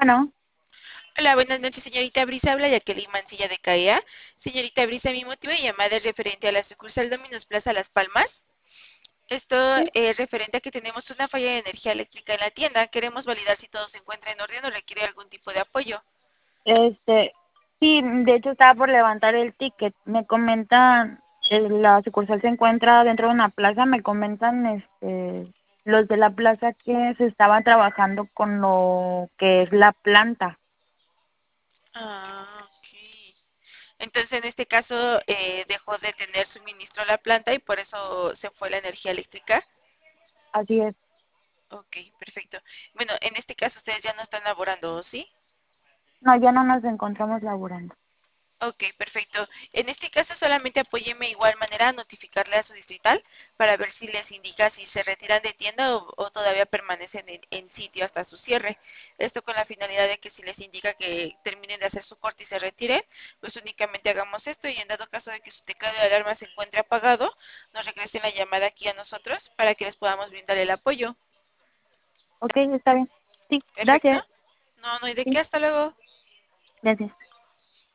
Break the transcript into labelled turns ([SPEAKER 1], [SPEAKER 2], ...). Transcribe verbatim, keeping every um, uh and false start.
[SPEAKER 1] Bueno,
[SPEAKER 2] Hola, buenas noches, señorita Brisa. Habla Jacqueline Mancilla de CAEA. Señorita Brisa, mi motivo de llamada es referente a la sucursal Dominos Plaza Las Palmas. Esto
[SPEAKER 1] sí,
[SPEAKER 2] es referente a que tenemos una falla de energía eléctrica en la tienda. Queremos validar si todo se encuentra en orden o requiere algún tipo de apoyo.
[SPEAKER 1] este, sí, de hecho estaba por levantar el ticket. Me comentan, eh, la sucursal se encuentra dentro de una plaza, me comentan, este, los de la plaza que se estaban trabajando con lo que es la planta.
[SPEAKER 2] Ah, ok. Entonces, en este caso, eh, dejó de tener suministro a la planta y por eso se fue la energía eléctrica.
[SPEAKER 1] Así es.
[SPEAKER 2] Ok, perfecto. Bueno, en este caso ustedes ya no están laborando, ¿sí?
[SPEAKER 1] No, ya no nos encontramos laborando.
[SPEAKER 2] Ok, perfecto. En este caso solamente apóyeme de igual manera a notificarle a su distrital para ver si les indica si se retiran de tienda o, o todavía permanecen en, en sitio hasta su cierre. Esto con la finalidad de que si les indica que terminen de hacer su corte y se retiren, pues únicamente hagamos esto y en dado caso de que su teclado de alarma se encuentre apagado, nos regresen la llamada aquí a nosotros para que les podamos brindar el apoyo.
[SPEAKER 1] Ok, está bien. Sí,
[SPEAKER 2] Perfecto.
[SPEAKER 1] gracias.
[SPEAKER 2] No, no hay de qué.
[SPEAKER 1] Sí,
[SPEAKER 2] Hasta luego.
[SPEAKER 1] gracias.